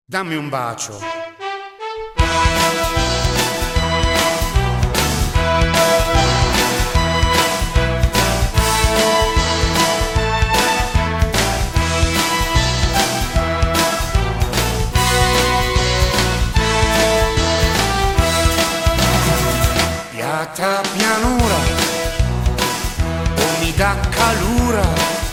Dammi un bacio. Piatta pianura, umida calura,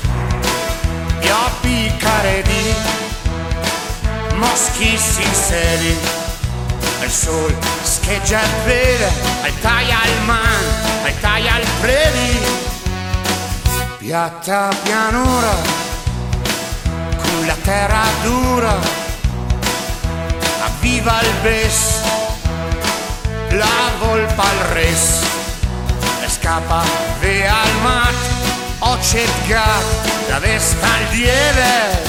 pioppi caredi, moschi sinceri, il sol scheggia il vede, e taglia il man, e taglia il predi. Piatta pianura, con la terra dura, avviva il bes, la volpa al res, e scappa via al mat, o c'è il gat, la vesta al dieve.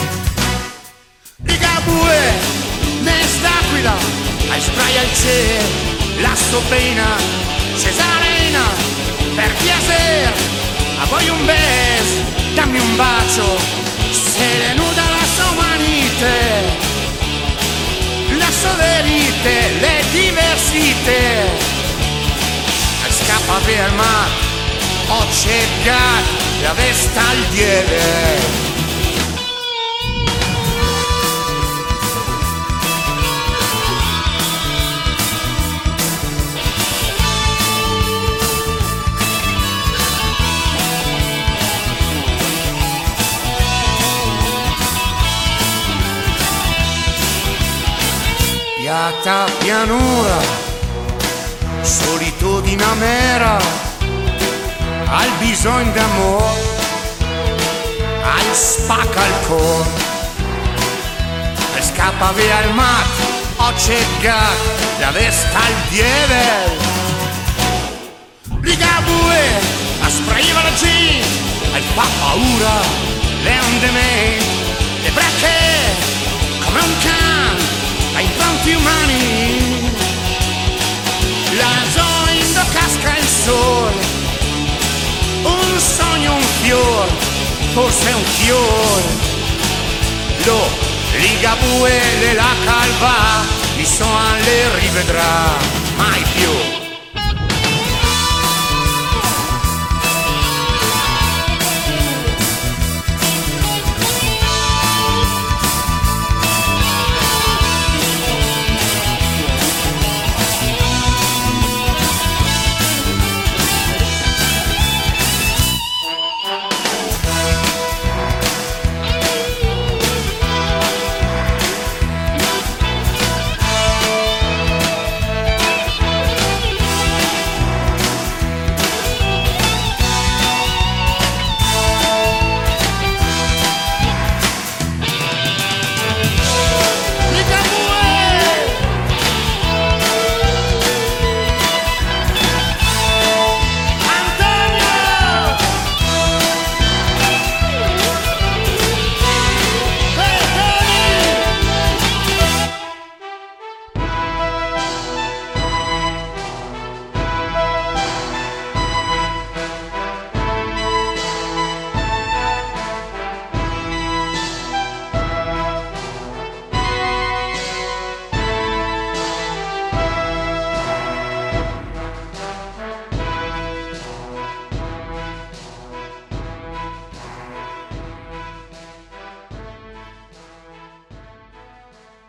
Ligabue, nes d'aquila, ai spray al cielo, la sopena, Cesarena, per piacer, a voi un bes, dammi un bacio, se le nuda la sua umanite, la sua verite, le diversite, scappa via il mar, o c'è il gat, la vesta al dieve. Piatta pianura, solitudine amera, al bisogno d'amore, al spacca il cor, e scappa via il mat, o c'è il gat, la vesta al dieve. Ligabue, aspraiva la gente, e fa paura, le onde me, le bracche, come un can, ai pronti umani, la zoindo casca il sole, un sogno, un fior, forse un fior, lo Ligabue della calva, mi son le rivedrà mai più.